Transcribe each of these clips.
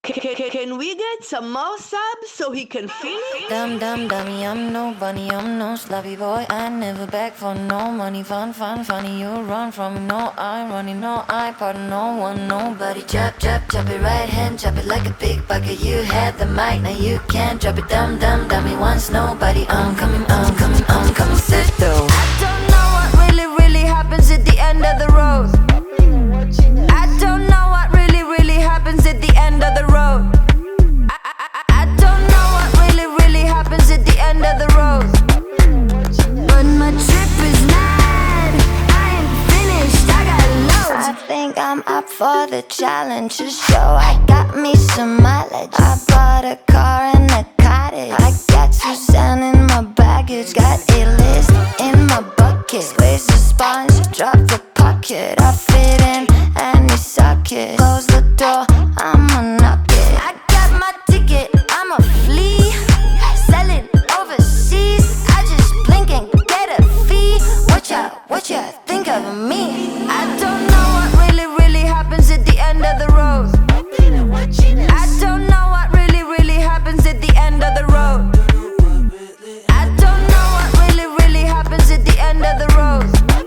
Can we get some more subs so he can finish? Dumb, dumb, dummy, I'm no bunny, I'm no sloppy boy. I never beg for no money. Fun, fun, funny, you run from me. No, I'm running, no, I pardon no one, nobody. Chop, chop, chop it right hand, chop it like a big bucket. You had the mic, now you can't drop it. Dumb, dumb, dummy, once nobody. I'm coming, sit though. I don't know what really, really happens at the end of the road. I don't know what really, really happens at the end of the road. I don't know what really, really happens at the end of the road. But my trip is mad, I ain't finished, I got loads. I think I'm up for the challenge to show I got me some mileage. I bought a car and a cottage. I got Suzanne in my baggage. Got A-list in my bucket. Squeeze the sponge, drop the pocket. I fit in any socket. Close the door, I'ma knock it. I got my ticket, I'ma flee. Sell it overseas. I just blink and get a fee. What ya think of me? I don't know what really, really happens at the end of the road. I don't know what really, really happens at the end of the road. I don't know what really, really happens at the end of the road.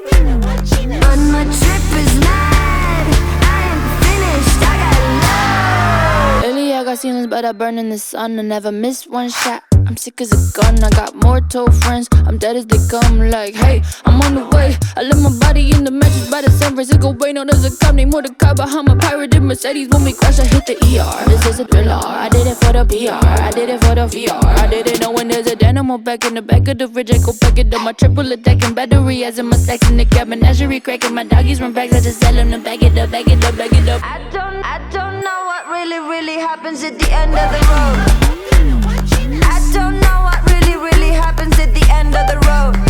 But my trip is mad, I ain't finished, I got love. Lately I got ceilings but I burn in the sun. I never miss one shot, I'm sick as a gun. I got more toe friends, I'm dead as they come. Like, hey, I'm on the way. I left my body in the mattress by the San Francisco Bay. No, there's a cop named Mordecai behind my pirated Mercedes. When we crash, I hit the ER. This is a thriller, I did it for the PR, I did it for the VR. I didn't know when there's a dynamo back in the back of the fridge. I go pack it up, my triple attacking battery. As in my stacks in the cabin, menagerie cracking. My doggies run back, I just tell them to back it up, back it up, back it up. I don't know what really, really happens at the end of the road. I don't know what really, really happens at the end of the road.